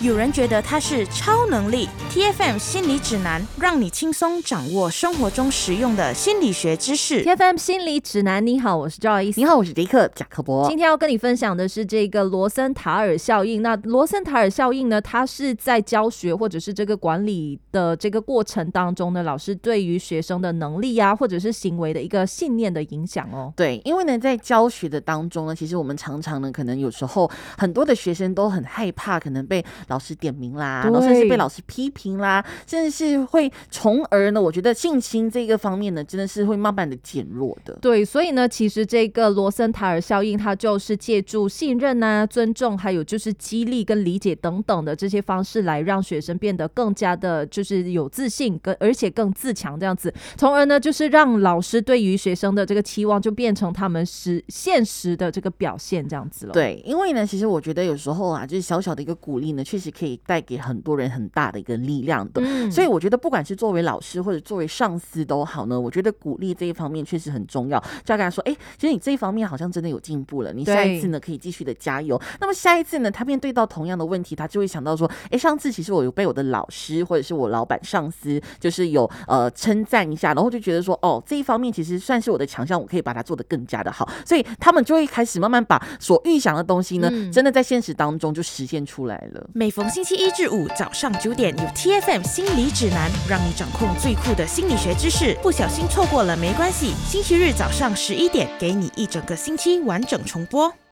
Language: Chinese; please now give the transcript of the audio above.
有人觉得它是超能力。 TFM 心理指南，让你轻松掌握生活中实用的心理学知识。 TFM 心理指南，你好，我是 Joyce。 你好，我是迪克贾克伯。 今天要跟你分享的是这个罗森塔尔效应。那罗森塔尔效应呢，它是在教学或者是这个管理的这个过程当中呢，老师对于学生的能力啊，或者是行为的一个信念的影响哦。 对，因为呢，在教学的当中呢，其实我们常常呢，可能有时候很多的学生都很害怕，可能被老师点名啦，然后甚至被老师批评啦，甚至是会从而呢，我觉得信心这个方面呢，真的是会慢慢的减弱的。 对，所以呢，其实这个罗森塔尔效应，它就是借助信任啊、尊重，还有就是激励跟理解等等的这些方式，来让学生变得更加的，就是有自信，而且更自强这样子，从而呢，就是让老师对于学生的这个期望，就变成他们现实的这个表现这样子了。 对，因为呢，其实我觉得有时候啊，就是小小的一个鼓励呢，确实可以带给很多人很大的一个力量的。所以我觉得不管是作为老师或者作为上司都好呢，我觉得鼓励这一方面确实很重要。就要跟他说，其实你这一方面好像真的有进步了，你下一次呢可以继续的加油。那么下一次呢，他面对到同样的问题，他就会想到说，上次其实我有被我的老师或者是我老板上司，就是有称赞一下，然后就觉得说，这一方面其实算是我的强项，我可以把它做得更加的好。所以他们就会开始慢慢把所预想的东西呢，真的在现实当中就实现出来了。 每逢星期一至五早上9点，有 TFM 心理指南，让你掌控最酷的心理学知识。不小心错过了没关系，星期日早上11点，给你一整个星期完整重播。